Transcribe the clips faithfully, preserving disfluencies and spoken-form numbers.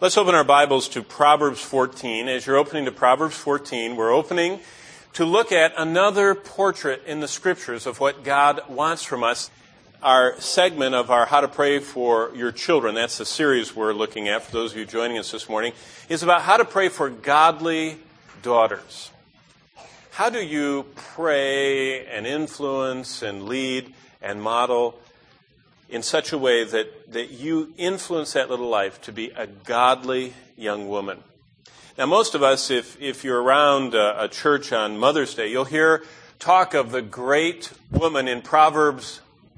Let's open our Bibles to Proverbs fourteen. As you're opening to Proverbs fourteen, we're opening to look at another portrait in the Scriptures of what God wants from us. Our segment of our How to Pray for Your Children, that's the series we're looking at for those of you joining us this morning, is about how to pray for godly daughters. How do you pray and influence and lead and model in such a way that, that you influence that little life to be a godly young woman? Now, most of us, if, if you're around a, a church on Mother's Day, you'll hear talk of the great woman in Proverbs.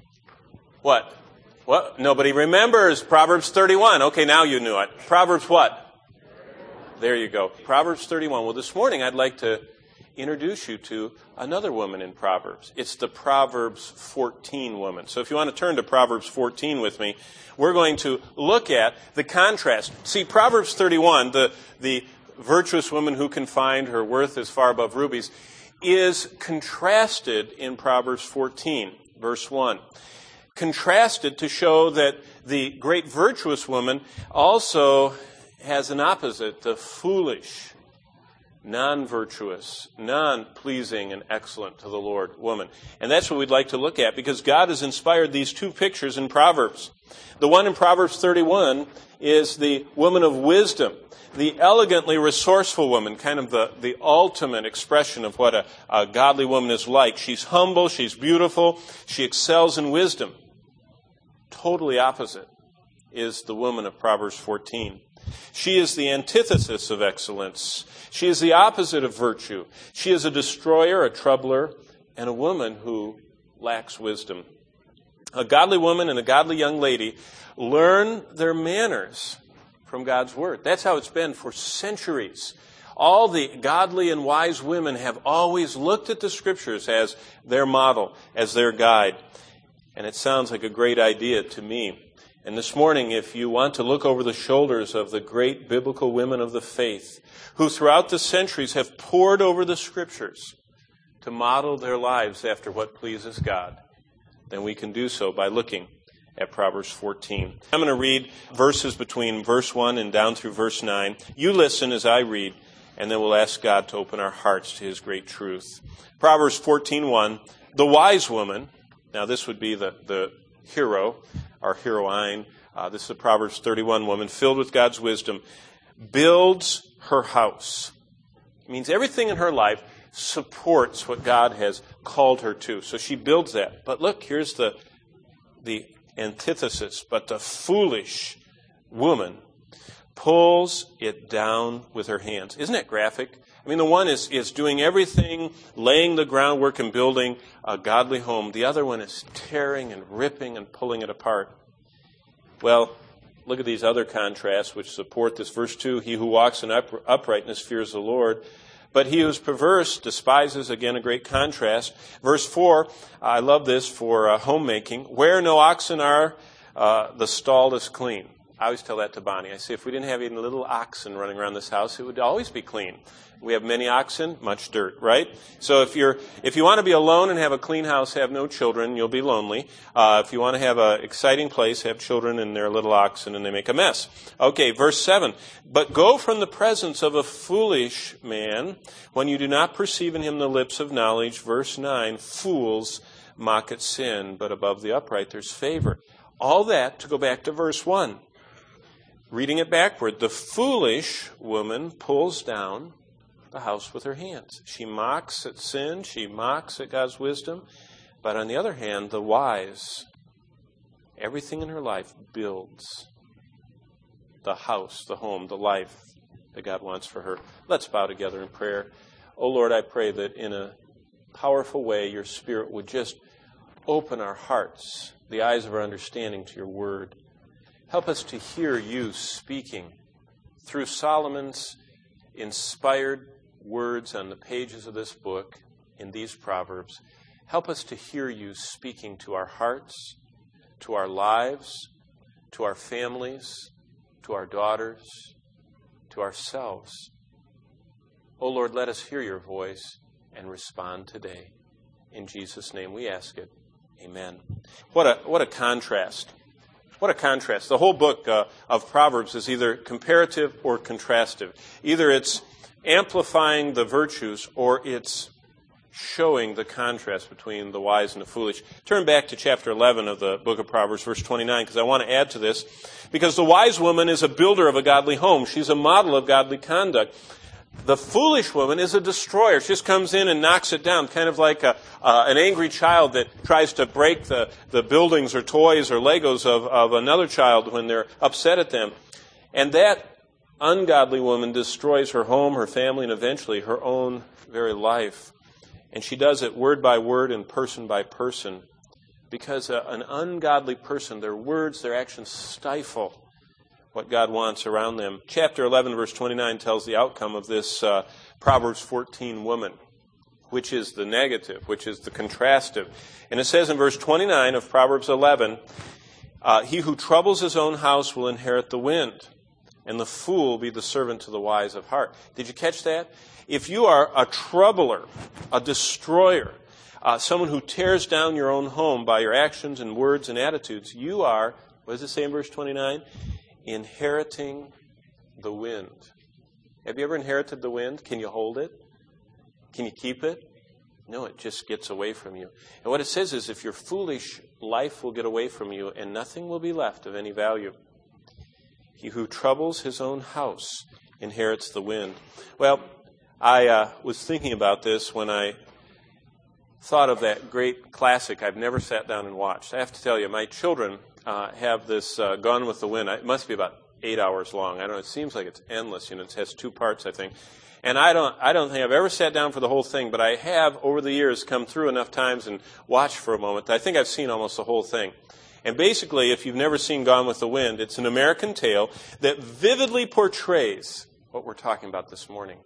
What? What? Nobody remembers. Proverbs thirty-one. Okay, now you knew it. Proverbs what? There you go. Proverbs thirty-one. Well, this morning I'd like to introduce you to another woman in Proverbs. It's the Proverbs fourteen woman. So if you want to turn to Proverbs fourteen with me, we're going to look at the contrast. See, Proverbs thirty-one, the, the virtuous woman who can find her worth is far above rubies, is contrasted in Proverbs fourteen, verse one. Contrasted to show that the great virtuous woman also has an opposite, the foolish, non-virtuous, non-pleasing and excellent to the Lord woman. And that's what we'd like to look at, because God has inspired these two pictures in Proverbs. The one in Proverbs thirty-one is the woman of wisdom, the elegantly resourceful woman, kind of the, the ultimate expression of what a, a godly woman is like. She's humble, she's beautiful, she excels in wisdom. Totally opposite is the woman of Proverbs fourteen. She is the antithesis of excellence. She is the opposite of virtue. She is a destroyer, a troubler, and a woman who lacks wisdom. A godly woman and a godly young lady learn their manners from God's Word. That's how it's been for centuries. All the godly and wise women have always looked at the Scriptures as their model, as their guide. And it sounds like a great idea to me. And this morning, if you want to look over the shoulders of the great biblical women of the faith, who throughout the centuries have pored over the Scriptures to model their lives after what pleases God, then we can do so by looking at Proverbs fourteen. I'm going to read verses between verse one and down through verse nine. You listen as I read, and then we'll ask God to open our hearts to His great truth. Proverbs fourteen one, the wise woman. Now, this would be the, the hero, our heroine. Uh, this is a Proverbs thirty-one woman filled with God's wisdom. Builds her house. It means everything in her life supports what God has called her to. So she builds that. But look, here's the, the antithesis. But the foolish woman pulls it down with her hands. Isn't that graphic? I mean, the one is, is doing everything, laying the groundwork and building a godly home. The other one is tearing and ripping and pulling it apart. Well, look at these other contrasts which support this. Verse two, he who walks in up, uprightness fears the Lord, but he who is perverse despises, again, a great contrast. Verse four, I love this for uh, homemaking. Where no oxen are, uh, the stall is clean. I always tell that to Bonnie. I say, if we didn't have even little oxen running around this house, it would always be clean. We have many oxen, much dirt, right? So if you're if you want to be alone and have a clean house, have no children, you'll be lonely. Uh, if you want to have an exciting place, have children and they're little oxen and they make a mess. Okay, verse seven. But go from the presence of a foolish man when you do not perceive in him the lips of knowledge. Verse nine. Fools mock at sin, but above the upright there's favor. All that to go back to verse one. Reading it backward, the foolish woman pulls down the house with her hands. She mocks at sin, she mocks at God's wisdom, but on the other hand, the wise, everything in her life builds the house, the home, the life that God wants for her. Let's bow together in prayer. Oh Lord, I pray that in a powerful way, your Spirit would just open our hearts, the eyes of our understanding to your word. Help us to hear you speaking through Solomon's inspired words on the pages of this book, in these Proverbs. Help us to hear you speaking to our hearts, to our lives, to our families, to our daughters, to ourselves. Oh Lord, let us hear your voice and respond today. In Jesus' name we ask it. Amen. What a what a contrast. What a contrast. The whole book uh, of Proverbs is either comparative or contrastive. Either it's amplifying the virtues or it's showing the contrast between the wise and the foolish. Turn back to chapter eleven of the book of Proverbs, verse twenty-nine, because I want to add to this. Because the wise woman is a builder of a godly home. She's a model of godly conduct. The foolish woman is a destroyer. She just comes in and knocks it down, kind of like a, uh, an angry child that tries to break the, the buildings or toys or Legos of, of another child when they're upset at them. And that ungodly woman destroys her home, her family, and eventually her own very life. And she does it word by word and person by person. Because a, an ungodly person, their words, their actions stifle what God wants around them. Chapter eleven, verse twenty-nine tells the outcome of this uh, Proverbs fourteen woman, which is the negative, which is the contrastive. And it says in verse twenty-nine of Proverbs eleven, uh, he who troubles his own house will inherit the wind, and the fool be the servant to the wise of heart. Did you catch that? If you are a troubler, a destroyer, uh, someone who tears down your own home by your actions and words and attitudes, you are, what does it say in verse twenty-nine? Inheriting the wind. Have you ever inherited the wind? Can you hold it? Can you keep it? No, it just gets away from you. And what it says is if you're foolish, life will get away from you and nothing will be left of any value. He who troubles his own house inherits the wind. Well, I uh, was thinking about this when I thought of that great classic I've never sat down and watched. I have to tell you, my children uh, have this uh, Gone with the Wind. It must be about eight hours long. I don't know. It seems like it's endless. You know, it has two parts, I think. And I don't, I don't think I've ever sat down for the whole thing, but I have, over the years, come through enough times and watched for a moment. I think I've seen almost the whole thing. And basically, if you've never seen Gone with the Wind, it's an American tale that vividly portrays what we're talking about this morning.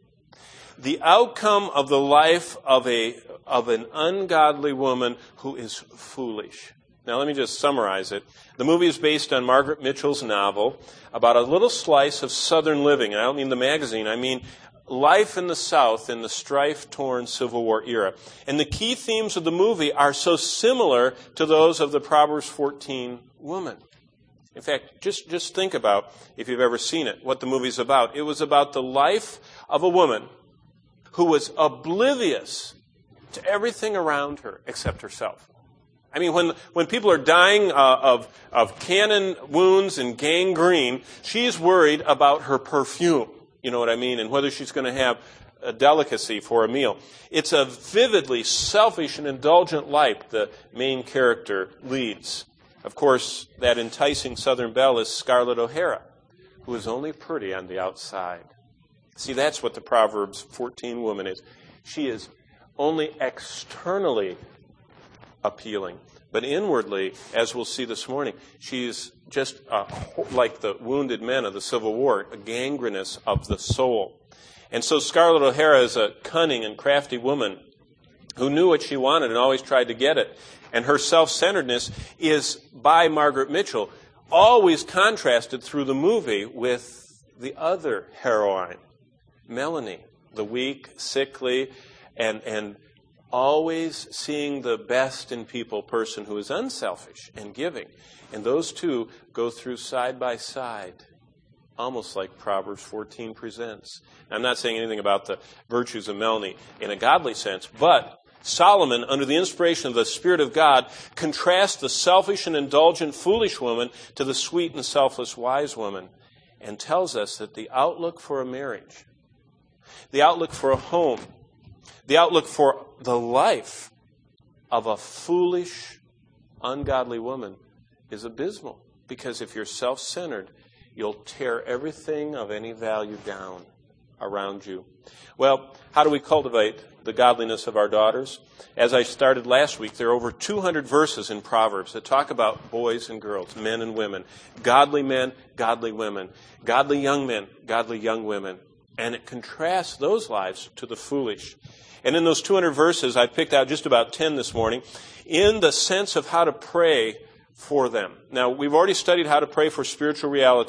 The outcome of the life of a of an ungodly woman who is foolish. Now, let me just summarize it. The movie is based on Margaret Mitchell's novel about a little slice of Southern living. And I don't mean the magazine. I mean life in the South in the strife-torn Civil War era. And the key themes of the movie are so similar to those of the Proverbs fourteen woman. In fact, just, just think about, if you've ever seen it, what the movie's about. It was about the life of a woman who was oblivious to everything around her except herself. I mean, when when people are dying uh, of of cannon wounds and gangrene, she's worried about her perfume. You know what I mean? And whether she's going to have a delicacy for a meal. It's a vividly selfish and indulgent life the main character leads. Of course, that enticing Southern belle is Scarlett O'Hara, who is only pretty on the outside. See, that's what the Proverbs fourteen woman is. She is only externally appealing, but inwardly, as we'll see this morning, she's just uh, like the wounded men of the Civil War, a gangrenous of the soul. And so Scarlett O'Hara is a cunning and crafty woman who knew what she wanted and always tried to get it. And her self-centeredness is, by Margaret Mitchell, always contrasted through the movie with the other heroine, Melanie, the weak, sickly, and, and always seeing the best in people person who is unselfish and giving. And those two go through side by side, almost like Proverbs fourteen presents. I'm not saying anything about the virtues of Melanie in a godly sense, but Solomon, under the inspiration of the Spirit of God, contrasts the selfish and indulgent foolish woman to the sweet and selfless wise woman, and tells us that the outlook for a marriage, the outlook for a home, the outlook for the life of a foolish, ungodly woman is abysmal. Because if you're self-centered, you'll tear everything of any value down around you. Well, how do we cultivate the godliness of our daughters? As I started last week, there are over two hundred verses in Proverbs that talk about boys and girls, men and women, godly men, godly women, godly young men, godly young women. And it contrasts those lives to the foolish. And in those two hundred verses, I picked out just about ten this morning in the sense of how to pray for them. Now, we've already studied how to pray for spiritual reality.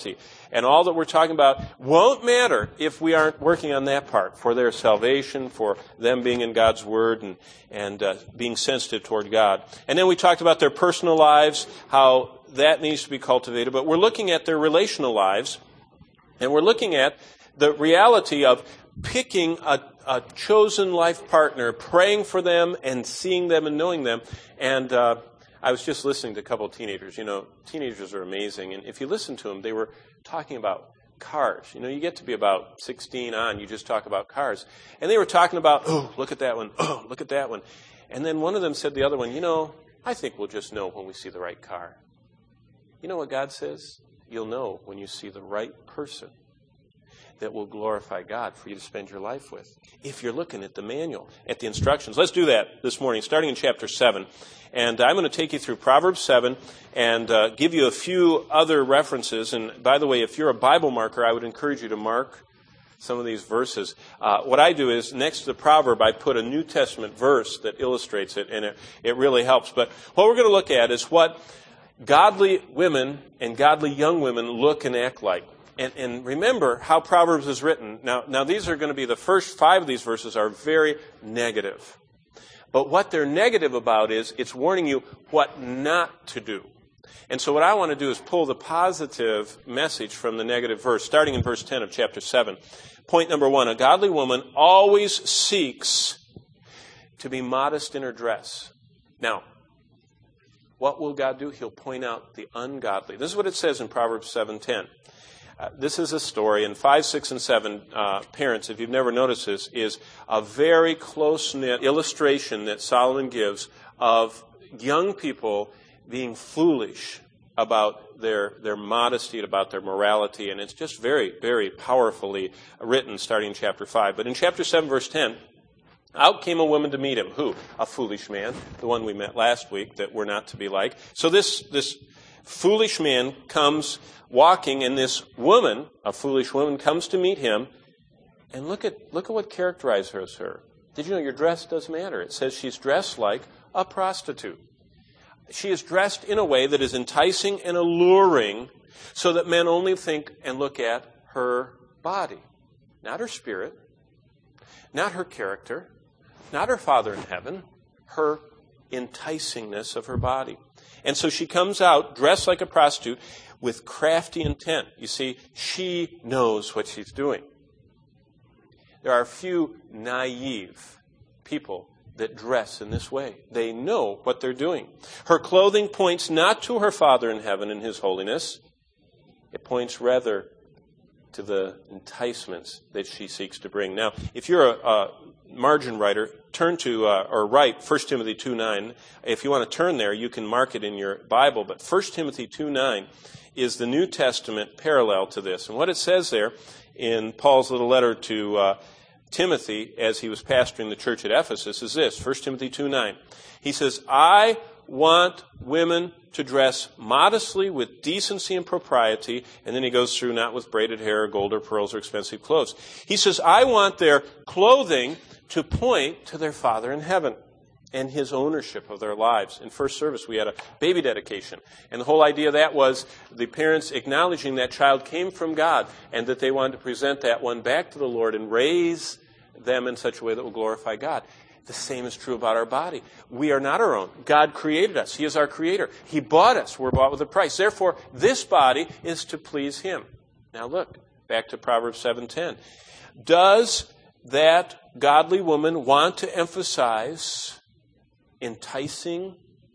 and all that we're talking about won't matter if we aren't working on that part for their salvation, for them being in God's Word and, and uh, being sensitive toward God. And then we talked about their personal lives, how that needs to be cultivated. But we're looking at their relational lives, and we're looking at the reality of picking a, a chosen life partner, praying for them and seeing them and knowing them. And uh, I was just listening to a couple of teenagers. You know, teenagers are amazing. And if you listen to them, they were talking about cars. You know, you get to be about sixteen on, you just talk about cars. And they were talking about, oh, look at that one. Oh, look at that one. And then one of them said to the other one, you know, I think we'll just know when we see the right car. You know what God says? You'll know when you see the right person that will glorify God for you to spend your life with. If you're looking at the manual, at the instructions. Let's do that this morning, starting in chapter seven. And I'm going to take you through Proverbs seven and uh, give you a few other references. And by the way, if you're a Bible marker, I would encourage you to mark some of these verses. Uh, what I do is, next to the proverb, I put a New Testament verse that illustrates it, and it, it really helps. But what we're going to look at is what godly women and godly young women look and act like. And, and remember how Proverbs is written. Now, now, these are going to be, the first five of these verses are very negative. But what they're negative about is it's warning you what not to do. And so what I want to do is pull the positive message from the negative verse, starting in verse ten of chapter seven. Point number one, a godly woman always seeks to be modest in her dress. Now, what will God do? He'll point out the ungodly. This is what it says in Proverbs seven ten. Uh, this is a story, and five, six, and seven, uh, parents, if you've never noticed this, is a very close-knit illustration that Solomon gives of young people being foolish about their, their modesty, about their morality, and it's just very, very powerfully written starting in chapter five. But in chapter seven, verse ten, out came a woman to meet him. Who? A foolish man, the one we met last week that we're not to be like. So this, this foolish man comes walking, and this woman, a foolish woman, comes to meet him. And look at look at what characterizes her. Did you know your dress does matter? It says she's dressed like a prostitute. She is dressed in a way that is enticing and alluring so that men only think and look at her body, not her spirit, not her character, not her Father in heaven, her enticingness of her body. And so she comes out dressed like a prostitute with crafty intent. You see, she knows what she's doing. There are a few naive people that dress in this way. They know what they're doing. Her clothing points not to her Father in heaven and his holiness. It points rather to the enticements that she seeks to bring. Now, if you're a, a margin writer, turn to, uh, or write First Timothy two nine. If you want to turn there, you can mark it in your Bible. But First Timothy two nine is the New Testament parallel to this. And what it says there in Paul's little letter to uh, Timothy as he was pastoring the church at Ephesus is this, First Timothy two nine. He says, I want women to dress modestly with decency and propriety. And then he goes through, not with braided hair or gold or pearls or expensive clothes. He says, I want their clothing to point to their Father in heaven and his ownership of their lives. In first service, we had a baby dedication. And the whole idea of that was the parents acknowledging that child came from God and that they wanted to present that one back to the Lord and raise them in such a way that will glorify God. The same is true about our body. We are not our own. God created us. He is our creator. He bought us. We're bought with a price. Therefore, this body is to please him. Now look, back to Proverbs seven ten. Does that godly woman want to emphasize enticing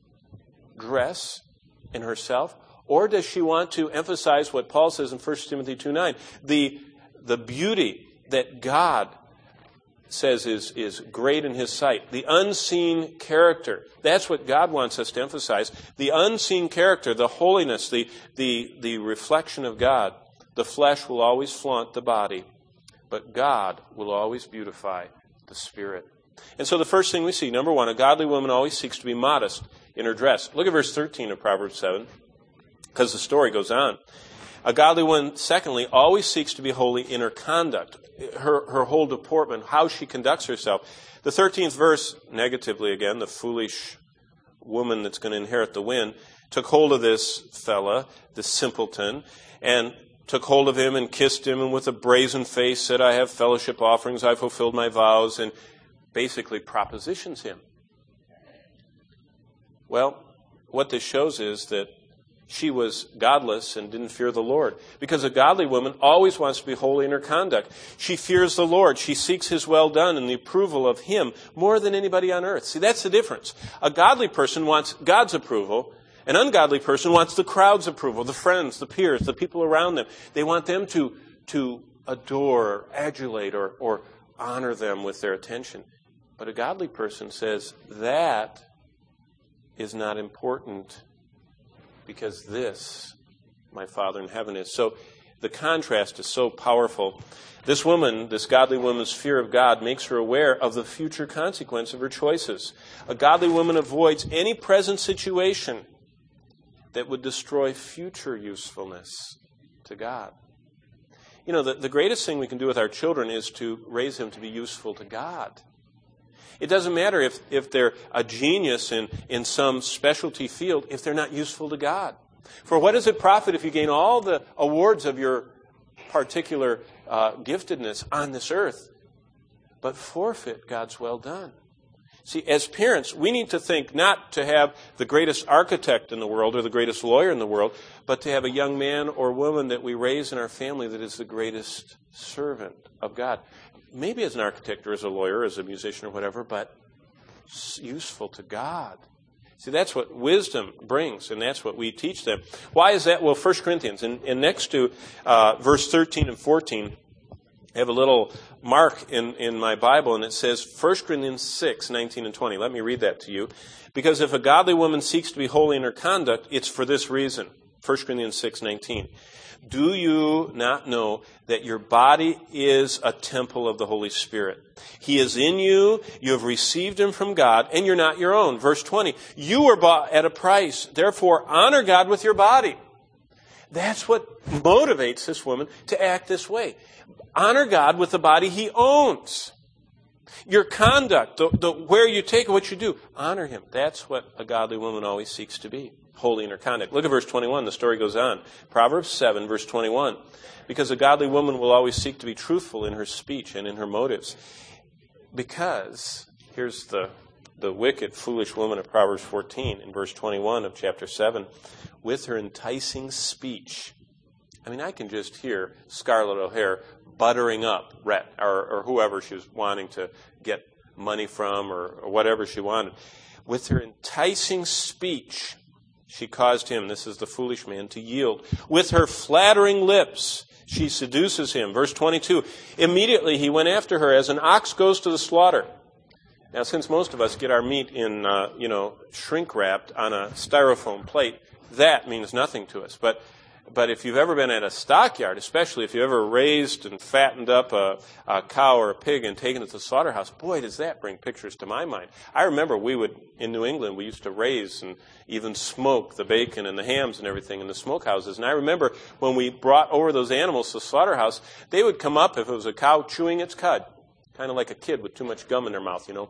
dress in herself? Or does she want to emphasize what Paul says in First Timothy two nine, the, the beauty that God says is, is great in his sight, the unseen character. That's what God wants us to emphasize. The unseen character, the holiness, the, the, the reflection of God. The flesh will always flaunt the body, but God will always beautify the spirit. And so the first thing we see, number one, a godly woman always seeks to be modest in her dress. Look at verse thirteen of Proverbs seven, because the story goes on. A godly woman, secondly, always seeks to be holy in her conduct, her, her whole deportment, how she conducts herself. The thirteenth verse, negatively again, the foolish woman that's going to inherit the wind, took hold of this fella, this simpleton, and took hold of him and kissed him, and with a brazen face said, I have fellowship offerings, I fulfilled my vows, and basically propositions him. Well, what this shows is that she was godless and didn't fear the Lord. Because a godly woman always wants to be holy in her conduct. She fears the Lord. She seeks his well done and the approval of him more than anybody on earth. See, that's the difference. A godly person wants God's approval. An ungodly person wants the crowd's approval, the friends, the peers, the people around them. They want them to, to adore, adulate, or, or honor them with their attention. But a godly person says, that is not important, because this, my Father in heaven, is. So the contrast is so powerful. This woman, this godly woman's fear of God makes her aware of the future consequence of her choices. A godly woman avoids any present situation that would destroy future usefulness to God. You know, the, the greatest thing we can do with our children is to raise them to be useful to God. It doesn't matter if, if they're a genius in, in some specialty field if they're not useful to God. For what does it profit if you gain all the awards of your particular uh, giftedness on this earth, but forfeit God's well done? See, as parents, we need to think not to have the greatest architect in the world or the greatest lawyer in the world, but to have a young man or woman that we raise in our family that is the greatest servant of God. Maybe as an architect or as a lawyer, as a musician or whatever, but useful to God. See, that's what wisdom brings, and that's what we teach them. Why is that? Well, First Corinthians, and, and next to uh, verse thirteen and fourteen, I have a little mark in, in my Bible, and it says First Corinthians six, nineteen and twenty. Let me read that to you. Because if a godly woman seeks to be holy in her conduct, it's for this reason. First Corinthians six, nineteen. Do you not know that your body is a temple of the Holy Spirit? He is in you, you have received him from God, and you're not your own. Verse twenty, you were bought at a price. Therefore, honor God with your body. That's what motivates this woman to act this way. Honor God with the body he owns. Your conduct, the, the, where you take it, what you do, honor him. That's what a godly woman always seeks to be. Holy in her conduct. Look at verse twenty-one. The story goes on. Proverbs seven, verse twenty-one. Because a godly woman will always seek to be truthful in her speech and in her motives. Because, here's the, the wicked, foolish woman of Proverbs fourteen in verse twenty-one of chapter seven. With her enticing speech. I mean, I can just hear Scarlett O'Hara buttering up Rhett or, or whoever she was wanting to get money from or, or whatever she wanted. With her enticing speech, she caused him, this is the foolish man, to yield. With her flattering lips, she seduces him. Verse twenty-two, immediately he went after her as an ox goes to the slaughter. Now, since most of us get our meat in, uh, you know, shrink-wrapped on a styrofoam plate, that means nothing to us. But But if you've ever been at a stockyard, especially if you've ever raised and fattened up a, a cow or a pig and taken it to the slaughterhouse, boy, does that bring pictures to my mind. I remember we would, in New England, we used to raise and even smoke the bacon and the hams and everything in the smokehouses. And I remember when we brought over those animals to the slaughterhouse, they would come up, if it was a cow, chewing its cud, kind of like a kid with too much gum in their mouth, you know.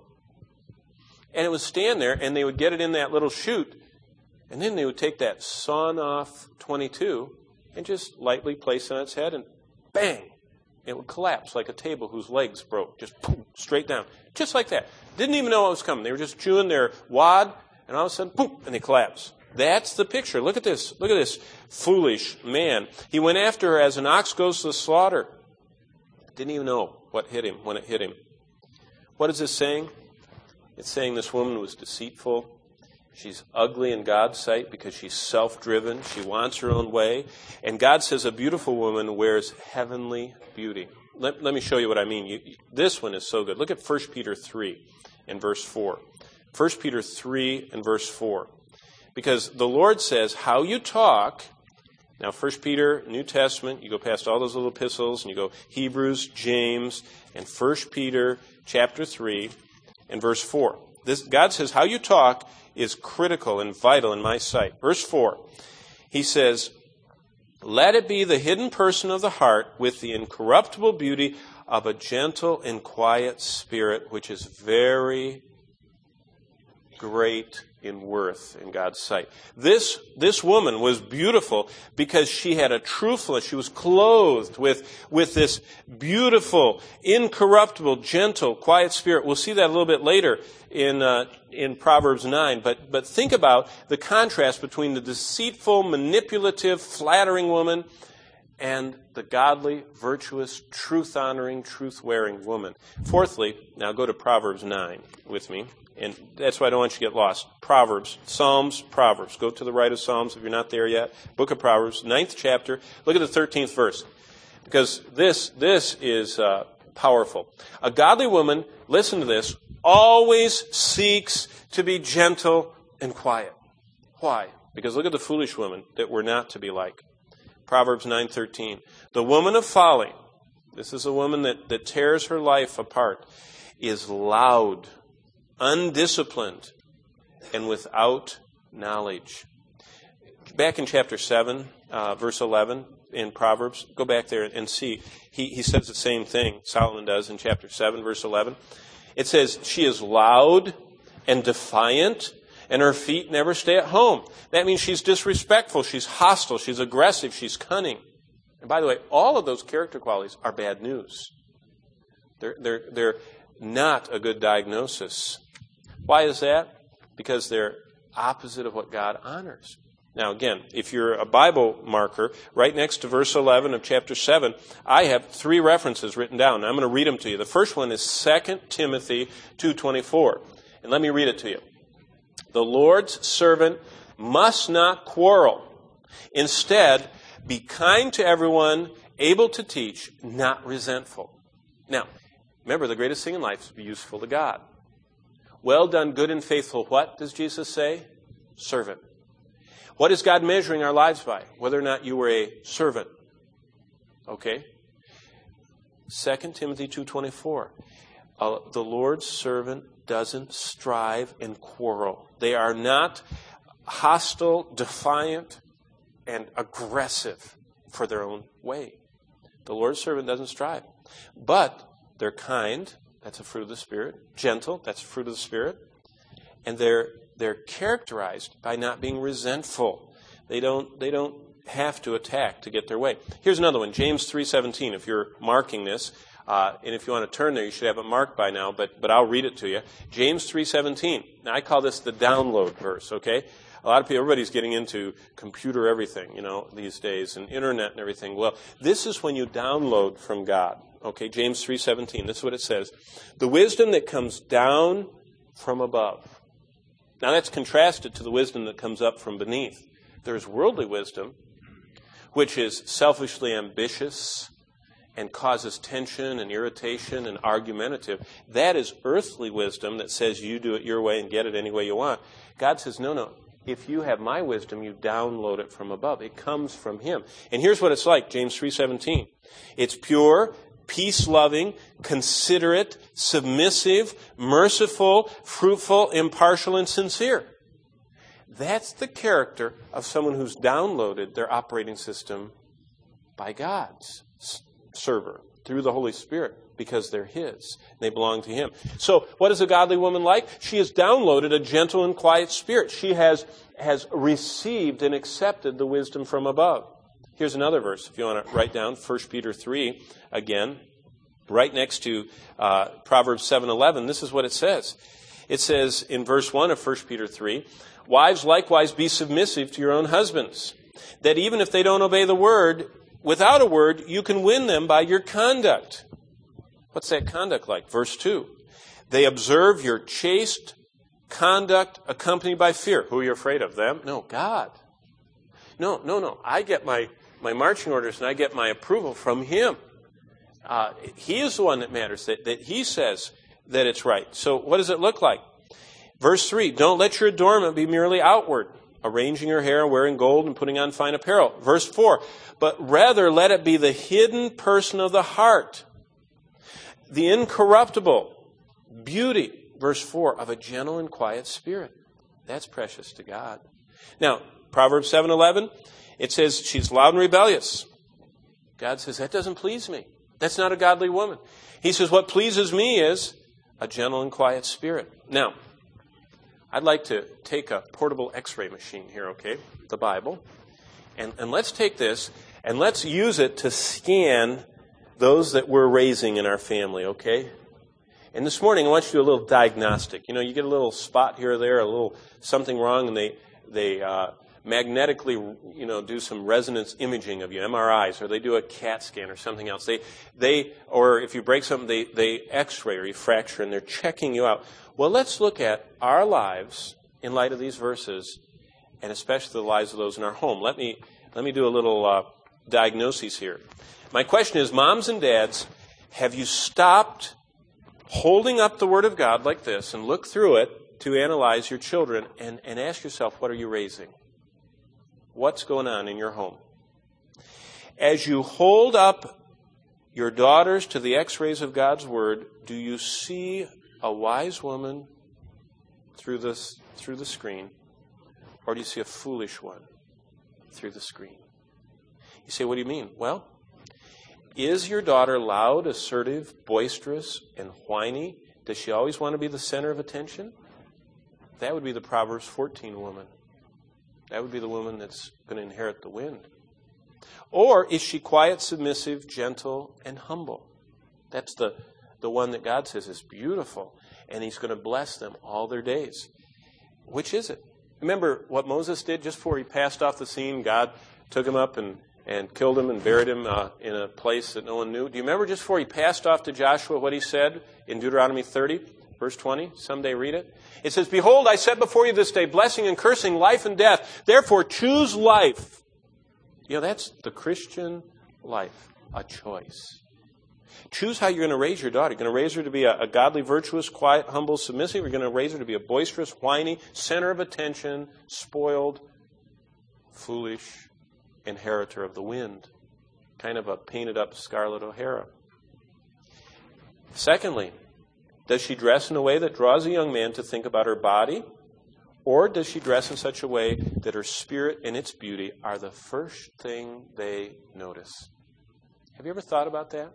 And it would stand there, and they would get it in that little chute. And then they would take that sawn-off twenty-two and just lightly place it on its head, and bang! It would collapse like a table whose legs broke, just boom, straight down. Just like that. Didn't even know what was coming. They were just chewing their wad, and all of a sudden, boom, and they collapse. That's the picture. Look at this. Look at this foolish man. He went after her as an ox goes to the slaughter. Didn't even know what hit him when it hit him. What is this saying? It's saying this woman was deceitful. She's ugly in God's sight because she's self-driven. She wants her own way. And God says a beautiful woman wears heavenly beauty. Let, let me show you what I mean. You, this one is so good. Look at First Peter three and verse four. First Peter three and verse four. Because the Lord says, how you talk. Now, First Peter, New Testament, you go past all those little epistles, and you go Hebrews, James, and First Peter chapter three and verse four. This, God says, how you talk is critical and vital in my sight. Verse four, he says, let it be the hidden person of the heart with the incorruptible beauty of a gentle and quiet spirit, which is very great in worth in God's sight. This, this woman was beautiful because she had a truthfulness. She was clothed with, with this beautiful, incorruptible, gentle, quiet spirit. We'll see that a little bit later in, uh, in Proverbs nine. But, but think about the contrast between the deceitful, manipulative, flattering woman and the godly, virtuous, truth-honoring, truth-wearing woman. Fourthly, now go to Proverbs nine with me. And that's why I don't want you to get lost. Proverbs, Psalms, Proverbs. Go to the right of Psalms if you're not there yet. Book of Proverbs, ninth chapter. Look at the thirteenth verse. Because this, this is uh, powerful. A godly woman, listen to this, always seeks to be gentle and quiet. Why? Because look at the foolish woman that we're not to be like. Proverbs nine thirteen. The woman of folly, this is a woman that, that tears her life apart, is loud, undisciplined, and without knowledge. Back in chapter seven, uh, verse eleven in Proverbs, go back there and see. He, he says the same thing, Solomon does in chapter seven, verse eleven. It says, she is loud and defiant, and her feet never stay at home. That means she's disrespectful, she's hostile, she's aggressive, she's cunning. And by the way, all of those character qualities are bad news. They're, they're, they're not a good diagnosis. Why is that? Because they're opposite of what God honors. Now again, if you're a Bible marker, right next to verse eleven of chapter seven, I have three references written down. I'm going to read them to you. The first one is Second Timothy two twenty-four. And let me read it to you. The Lord's servant must not quarrel. Instead, be kind to everyone, able to teach, not resentful. Now, remember, the greatest thing in life is to be useful to God. Well done, good and faithful. What does Jesus say? Servant. What is God measuring our lives by? Whether or not you were a servant. Okay? Second Timothy two twenty-four. Uh, the Lord's servant doesn't strive and quarrel. They are not hostile, defiant, and aggressive for their own way. The Lord's servant doesn't strive. But they're kind. That's a fruit of the Spirit. Gentle. That's a fruit of the Spirit. And they're they're characterized by not being resentful. They don't they don't have to attack to get their way. Here's another one, James three seventeen. If you're marking this, uh, and if you want to turn there, you should have it marked by now, but but I'll read it to you. James three seventeen. Now, I call this the download verse, okay? A lot of people, everybody's getting into computer everything, you know, these days, and internet and everything. Well, this is when you download from God. Okay, James three seventeen. This is what it says. The wisdom that comes down from above. Now that's contrasted to the wisdom that comes up from beneath. There's worldly wisdom, which is selfishly ambitious and causes tension and irritation and argumentative. That is earthly wisdom that says you do it your way and get it any way you want. God says, no, no. If you have my wisdom, you download it from above. It comes from Him. And here's what it's like, James three seventeen. It's pure, peace-loving, considerate, submissive, merciful, fruitful, impartial, and sincere. That's the character of someone who's downloaded their operating system by God's server through the Holy Spirit because they're His. They belong to Him. So what is a godly woman like? She has downloaded a gentle and quiet spirit. She has, has received and accepted the wisdom from above. Here's another verse, if you want to write down, First Peter three, again, right next to uh, Proverbs seven eleven. This is what it says. It says in verse one of First Peter three, wives, likewise be submissive to your own husbands, that even if they don't obey the word, without a word, you can win them by your conduct. What's that conduct like? Verse two, they observe your chaste conduct accompanied by fear. Who are you afraid of? Them? No, God. No, no, no. I get my, my marching orders and I get my approval from Him. Uh, he is the one that matters, that, that He says that it's right. So what does it look like? Verse three, don't let your adornment be merely outward, arranging your hair, wearing gold, and putting on fine apparel. Verse four, but rather let it be the hidden person of the heart, the incorruptible beauty, verse four, of a gentle and quiet spirit. That's precious to God. Now, Proverbs seven eleven, it says she's loud and rebellious. God says, that doesn't please me. That's not a godly woman. He says, what pleases me is a gentle and quiet spirit. Now, I'd like to take a portable x-ray machine here, okay, the Bible, and, and let's take this and let's use it to scan those that we're raising in our family, okay? And this morning I want you to do a little diagnostic. You know, you get a little spot here or there, a little something wrong, and they they uh, magnetically, you know, do some resonance imaging of you, M R Is, or they do a CAT scan or something else. They they or if you break something, they they X-ray or you fracture, and they're checking you out. Well, let's look at our lives in light of these verses, and especially the lives of those in our home. Let me let me do a little uh, diagnosis here. My question is, moms and dads, have you stopped holding up the Word of God like this and look through it to analyze your children and, and ask yourself, what are you raising? What's going on in your home? As you hold up your daughters to the x-rays of God's Word, do you see a wise woman through this through the screen, or do you see a foolish one through the screen? You say, what do you mean? Well, is your daughter loud, assertive, boisterous, and whiny? Does she always want to be the center of attention? That would be the Proverbs fourteen woman. That would be the woman that's going to inherit the wind. Or is she quiet, submissive, gentle, and humble? That's the, the one that God says is beautiful, and He's going to bless them all their days. Which is it? Remember what Moses did just before he passed off the scene? God took him up and, and killed him and buried him uh, in a place that no one knew. Do you remember just before he passed off to Joshua what he said in Deuteronomy thirty, verse twenty? Someday read it. It says, behold, I set before you this day blessing and cursing, life and death. Therefore choose life. You know, that's the Christian life, a choice. Choose how you're going to raise your daughter. You're going to raise her to be a, a godly, virtuous, quiet, humble, submissive. You're going to raise her to be a boisterous, whiny, center of attention, spoiled, foolish inheritor of the wind. Kind of a painted up Scarlett O'Hara. Secondly, does she dress in a way that draws a young man to think about her body? Or does she dress in such a way that her spirit and its beauty are the first thing they notice? Have you ever thought about that?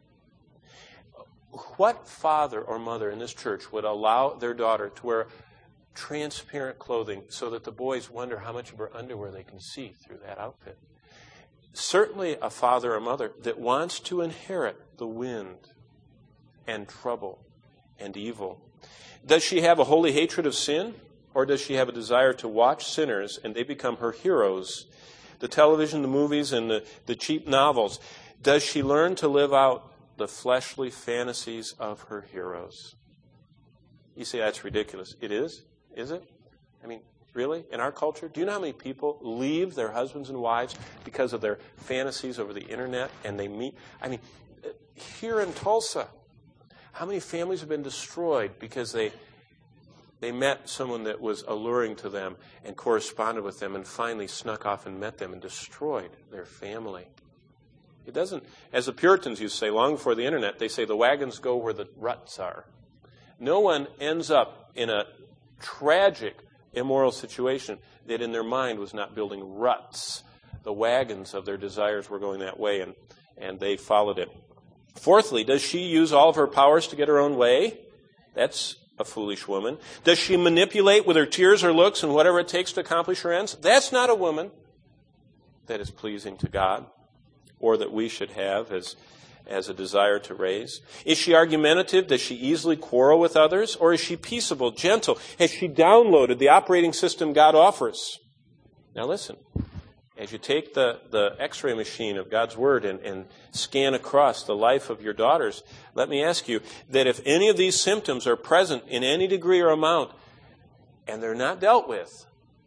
What father or mother in this church would allow their daughter to wear transparent clothing so that the boys wonder how much of her underwear they can see through that outfit? Certainly a father or mother that wants to inherit the wind and trouble and evil. Does she have a holy hatred of sin? Or does she have a desire to watch sinners and they become her heroes? The television, the movies, and the, the cheap novels. Does she learn to live out the fleshly fantasies of her heroes? You say that's ridiculous. It is? Is it? I mean, really? In our culture? Do you know how many people leave their husbands and wives because of their fantasies over the internet and they meet? I mean, here in Tulsa, how many families have been destroyed because they they met someone that was alluring to them and corresponded with them and finally snuck off and met them and destroyed their family? It doesn't, as the Puritans used to say long before the internet, they say the wagons go where the ruts are. No one ends up in a tragic, immoral situation that in their mind was not building ruts. The wagons of their desires were going that way, and, and they followed it. Fourthly, does she use all of her powers to get her own way? That's a foolish woman. Does she manipulate with her tears or looks and whatever it takes to accomplish her ends? That's not a woman that is pleasing to God or that we should have as, as a desire to raise. Is she argumentative? Does she easily quarrel with others? Or is she peaceable, gentle? Has she downloaded the operating system God offers? Now listen. As you take the, the x-ray machine of God's Word and, and scan across the life of your daughters, let me ask you that if any of these symptoms are present in any degree or amount, and they're not dealt with,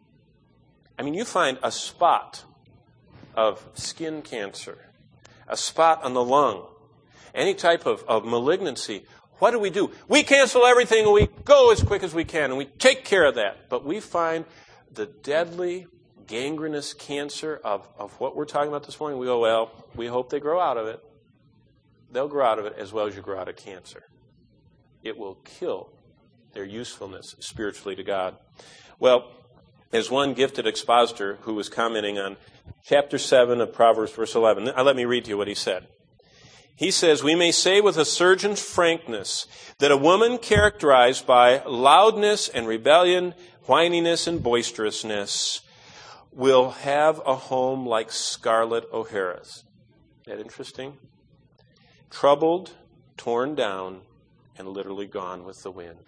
I mean, you find a spot of skin cancer, a spot on the lung, any type of, of malignancy, what do we do? We cancel everything and we go as quick as we can and we take care of that. But we find the deadly gangrenous cancer of, of what we're talking about this morning, we go, well, we hope they grow out of it. They'll grow out of it as well as you grow out of cancer. It will kill their usefulness spiritually to God. Well, as one gifted expositor who was commenting on chapter seven of Proverbs, verse eleven, let me read to you what he said. He says, we may say with a surgeon's frankness that a woman characterized by loudness and rebellion, whininess and boisterousness will have a home like Scarlett O'Hara's. Isn't that interesting? Troubled, torn down, and literally gone with the wind.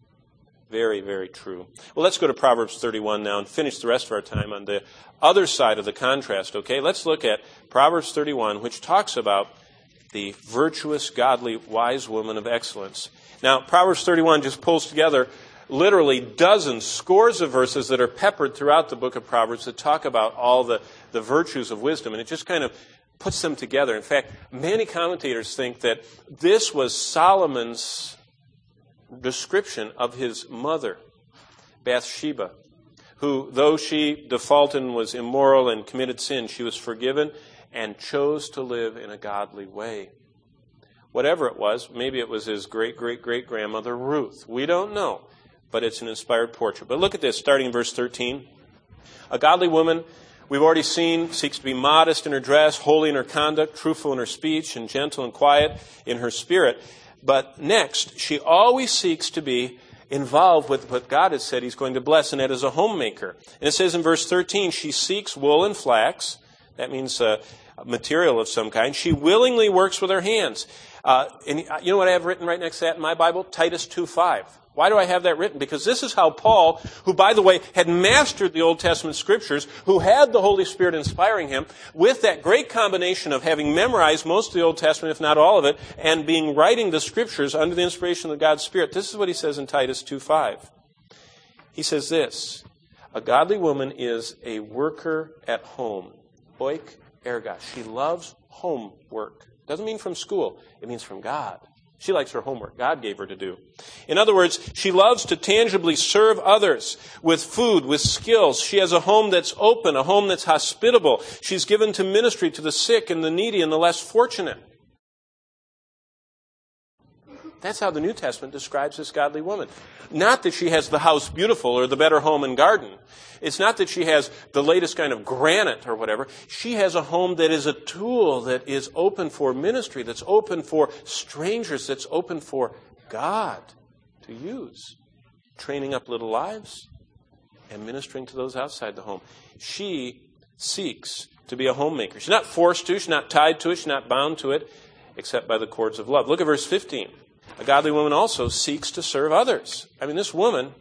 Very, very true. Well, let's go to Proverbs thirty-one now and finish the rest of our time on the other side of the contrast, okay? Let's look at Proverbs thirty-one, which talks about the virtuous, godly, wise woman of excellence. Now, Proverbs thirty-one just pulls together literally dozens, scores of verses that are peppered throughout the book of Proverbs that talk about all the, the virtues of wisdom, and it just kind of puts them together. In fact, many commentators think that this was Solomon's description of his mother, Bathsheba, who, though she defaulted and was immoral and committed sin, she was forgiven and chose to live in a godly way. Whatever it was, maybe it was his great-great-great-grandmother Ruth. We don't know, but it's an inspired portrait. But look at this, starting in verse thirteen. A godly woman, we've already seen, seeks to be modest in her dress, holy in her conduct, truthful in her speech, and gentle and quiet in her spirit. But next, she always seeks to be involved with what God has said He's going to bless, and that is a homemaker. And it says in verse thirteen, she seeks wool and flax. That means uh, material of some kind. She willingly works with her hands. Uh, and you know what I have written right next to that in my Bible? Titus two five. Why do I have that written? Because this is how Paul, who, by the way, had mastered the Old Testament Scriptures, who had the Holy Spirit inspiring him, with that great combination of having memorized most of the Old Testament, if not all of it, and being writing the Scriptures under the inspiration of God's Spirit. This is what he says in Titus two five. He says this, a godly woman is a worker at home. Oik erga. She loves homework. Doesn't mean from school. It means from God. She likes her homework God gave her to do. In other words, she loves to tangibly serve others with food, with skills. She has a home that's open, a home that's hospitable. She's given to ministry to the sick and the needy and the less fortunate. That's how the New Testament describes this godly woman. Not that she has the house beautiful or the better home and garden. It's not that she has the latest kind of granite or whatever. She has a home that is a tool that is open for ministry, that's open for strangers, that's open for God to use. Training up little lives and ministering to those outside the home. She seeks to be a homemaker. She's not forced to, she's not tied to it, she's not bound to it, except by the cords of love. Look at verse fifteen. A godly woman also seeks to serve others. I mean, this woman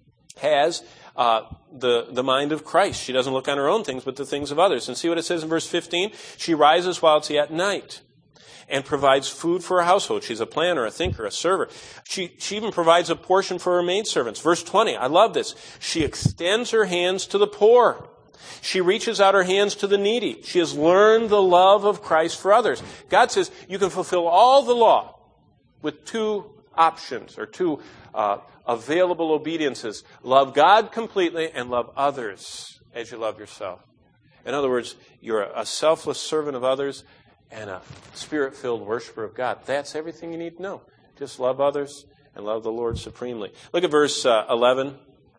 has uh, the, the mind of Christ. She doesn't look on her own things, but the things of others. And see what it says in verse fifteen? She rises while it's yet night and provides food for her household. She's a planner, a thinker, a server. She, she even provides a portion for her maidservants. Verse twenty, I love this. She extends her hands to the poor. She reaches out her hands to the needy. She has learned the love of Christ for others. God says you can fulfill all the law with two options or two uh, available obediences. Love God completely and love others as you love yourself. In other words, you're a selfless servant of others and a spirit-filled worshiper of God. That's everything you need to know. Just love others and love the Lord supremely. Look at verse uh, eleven.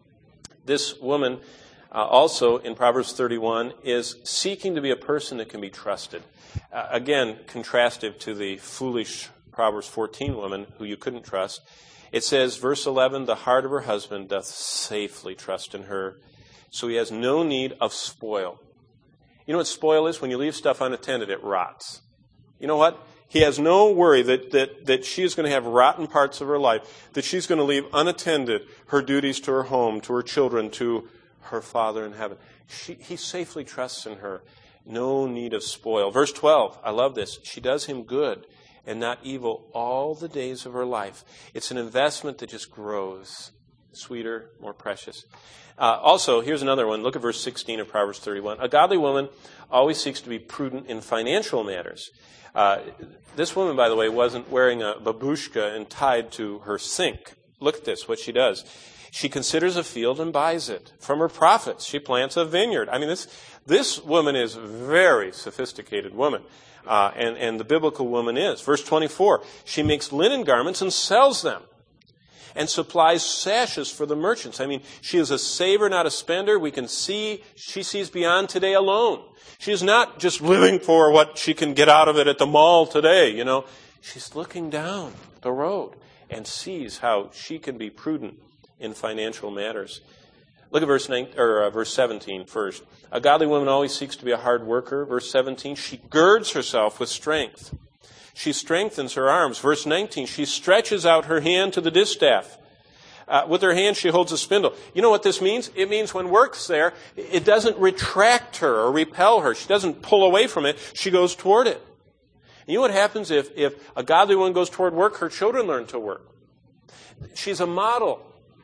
This woman uh, also in Proverbs thirty-one is seeking to be a person that can be trusted. Uh, again, contrastive to the foolish Proverbs fourteen woman who you couldn't trust. It says, verse eleven, the heart of her husband doth safely trust in her, so he has no need of spoil. You know what spoil is? When you leave stuff unattended, it rots. You know what? He has no worry that, that, that she is going to have rotten parts of her life, that she's going to leave unattended her duties to her home, to her children, to her Father in heaven. She, he safely trusts in her. No need of spoil. Verse twelve, I love this. She does him good and not evil all the days of her life. It's an investment that just grows. Sweeter, more precious. Uh, also, here's another one. Look at verse sixteen of Proverbs thirty-one. A godly woman always seeks to be prudent in financial matters. Uh, this woman, by the way, wasn't wearing a babushka and tied to her sink. Look at this, what she does. She considers a field and buys it. From her profits, she plants a vineyard. I mean, this this woman is a very sophisticated woman. Uh, and, and the biblical woman is. Verse twenty-four, she makes linen garments and sells them. and supplies sashes for the merchants. I mean, she is a saver, not a spender. We can see, she sees beyond today alone. She is not just living for what she can get out of it at the mall today, you know. She's looking down the road and sees how she can be prudent in financial matters. Look at verse nine, or uh, verse seventeen first. A godly woman always seeks to be a hard worker. Verse seventeen, she girds herself with strength. She strengthens her arms. Verse nineteen, she stretches out her hand to the distaff. Uh, with her hand, she holds a spindle. You know what this means? It means when work's there, it doesn't retract her or repel her. She doesn't pull away from it. She goes toward it. And you know what happens if, if a godly woman goes toward work? Her children learn to work. She's a model.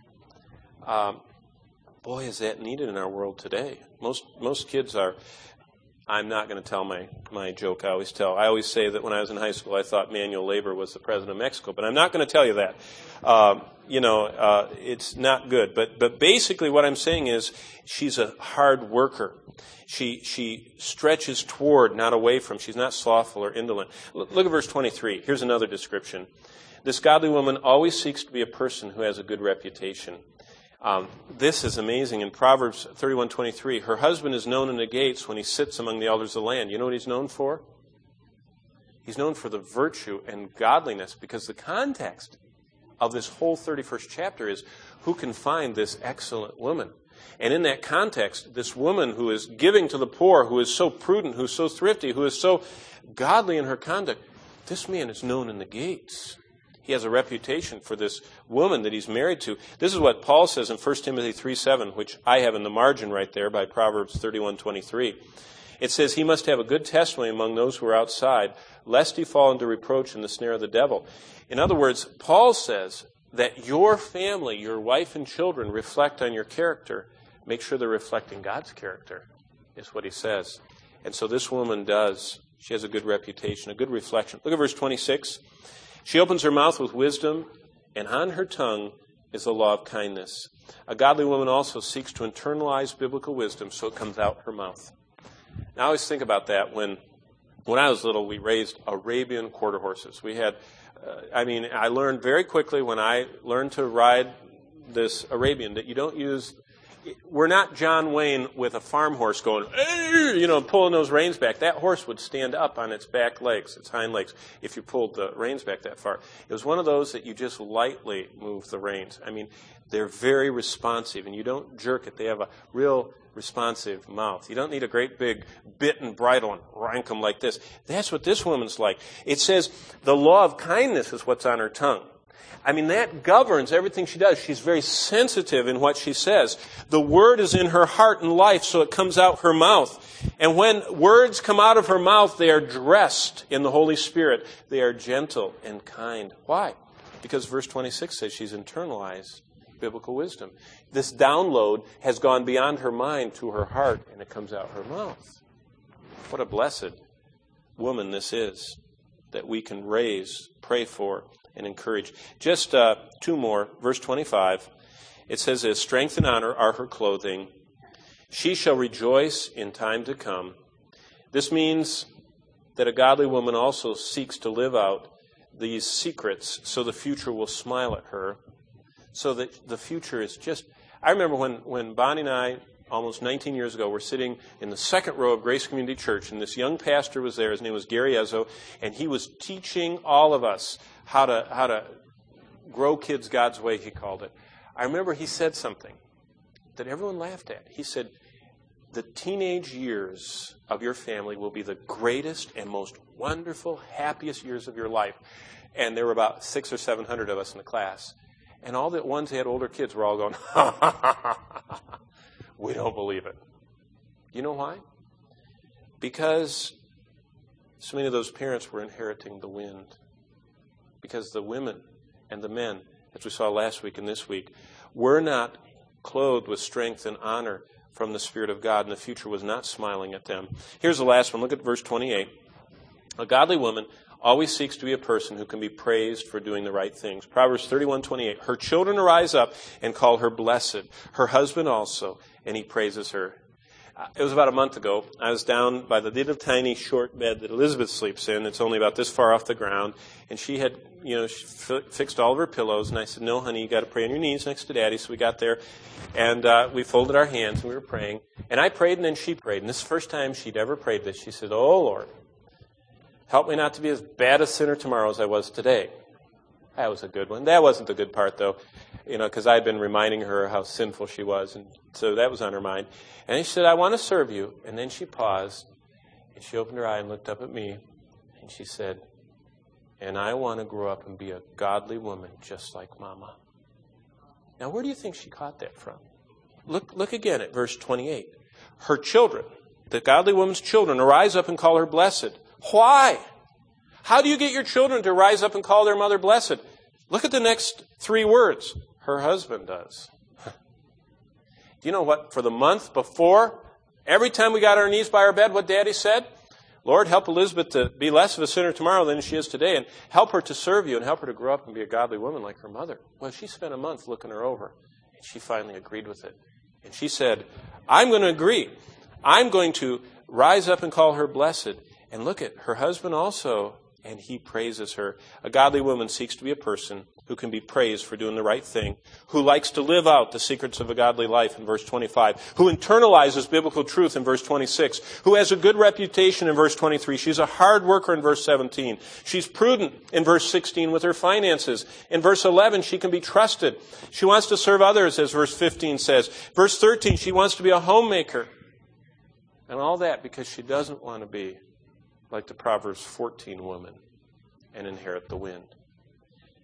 Um, boy, is that needed in our world today. Most most kids are... I'm not going to tell my, my joke I always tell. I always say that when I was in high school, I thought manual labor was the president of Mexico. But I'm not going to tell you that. Um, you know, uh, it's not good. But but basically what I'm saying is she's a hard worker. She she stretches toward, not away from. She's not slothful or indolent. Look, look at verse twenty-three. Here's another description. This godly woman always seeks to be a person who has a good reputation. Um, this is amazing. In Proverbs thirty-one twenty-three, her husband is known in the gates when he sits among the elders of the land. You know what he's known for? He's known for the virtue and godliness, because the context of this whole thirty-first chapter is who can find this excellent woman. And in that context, this woman who is giving to the poor, who is so prudent, who is so thrifty, who is so godly in her conduct, this man is known in the gates. He has a reputation for this woman that he's married to. This is what Paul says in First Timothy three seven, which I have in the margin right there by Proverbs thirty-one twenty-three. It says, he must have a good testimony among those who are outside, lest he fall into reproach in the snare of the devil. In other words, Paul says that your family, your wife and children, reflect on your character. Make sure they're reflecting God's character, is what he says. And so this woman does. She has a good reputation, a good reflection. Look at verse twenty-six. She opens her mouth with wisdom, and on her tongue is the law of kindness. A godly woman also seeks to internalize biblical wisdom so it comes out her mouth. Now, I always think about that. When when I was little, we raised Arabian quarter horses. We had, uh, I mean, I learned very quickly when I learned to ride this Arabian that you don't use, we're not John Wayne with a farm horse going, you know, pulling those reins back. That horse would stand up on its back legs, its hind legs, if you pulled the reins back that far. It was one of those that you just lightly move the reins. I mean, they're very responsive, and you don't jerk it. They have a real responsive mouth. You don't need a great big bit and bridle and rank them like this. That's what this woman's like. It says the law of kindness is what's on her tongue. I mean, that governs everything she does. She's very sensitive in what she says. The word is in her heart and life, so it comes out her mouth. And when words come out of her mouth, they are dressed in the Holy Spirit. They are gentle and kind. Why? Because verse twenty-six says she's internalized biblical wisdom. This download has gone beyond her mind to her heart, and it comes out her mouth. What a blessed woman this is that we can raise, pray for, and encourage. Just uh, two more. Verse twenty-five. It says this, strength and honor are her clothing. She shall rejoice in time to come. This means that a godly woman also seeks to live out these secrets so the future will smile at her, so that the future is just... I remember when, when Bonnie and I, almost nineteen years ago, were sitting in the second row of Grace Community Church, and this young pastor was there. His name was Gary Ezzo, and he was teaching all of us how to how to grow kids God's way, he called it. I remember he said something that everyone laughed at. He said, the teenage years of your family will be the greatest and most wonderful, happiest years of your life. And there were about six or seven hundred of us in the class. And all the ones who had older kids were all going, ha, ha, ha, ha, ha. We don't believe it. You know why? Because so many of those parents were inheriting the wind. Because the women and the men, as we saw last week and this week, were not clothed with strength and honor from the Spirit of God, and the future was not smiling at them. Here's the last one. Look at verse twenty-eight. A godly woman always seeks to be a person who can be praised for doing the right things. Proverbs thirty-one twenty-eight. Her children arise up and call her blessed, her husband also, and he praises her. It was about a month ago. I was down by the little tiny short bed that Elizabeth sleeps in. It's only about this far off the ground. And she had, you know, she f- fixed all of her pillows. And I said, no, honey, you got to pray on your knees next to Daddy. So we got there, and uh, we folded our hands, and we were praying. And I prayed, and then she prayed. And this is the first time she'd ever prayed this. She said, oh, Lord, help me not to be as bad a sinner tomorrow as I was today. That was a good one. That wasn't the good part, though, you know, because I had been reminding her how sinful she was, and so that was on her mind. And she said, I want to serve you. And then she paused, and she opened her eye and looked up at me, and she said, and I want to grow up and be a godly woman just like Mama. Now, where do you think she caught that from? Look, look again at verse twenty-eight. Her children, the godly woman's children, arise up and call her blessed. Why? How do you get your children to rise up and call their mother blessed? Look at the next three words. Her husband does. Do you know what? For the month before, every time we got on our knees by our bed, what Daddy said? Lord, help Elizabeth to be less of a sinner tomorrow than she is today, and help her to serve you, and help her to grow up and be a godly woman like her mother. Well, she spent a month looking her over, and she finally agreed with it. And she said, I'm going to agree. I'm going to rise up and call her blessed. And look at her husband also, and he praises her. A godly woman seeks to be a person who can be praised for doing the right thing, who likes to live out the secrets of a godly life in verse twenty-five, who internalizes biblical truth in verse twenty-six, who has a good reputation in verse twenty-three. She's a hard worker in verse seventeen. She's prudent in verse sixteen with her finances. In verse eleven, she can be trusted. She wants to serve others, as verse fifteen says. Verse thirteen, she wants to be a homemaker. And all that because she doesn't want to be like the Proverbs fourteen woman and inherit the wind.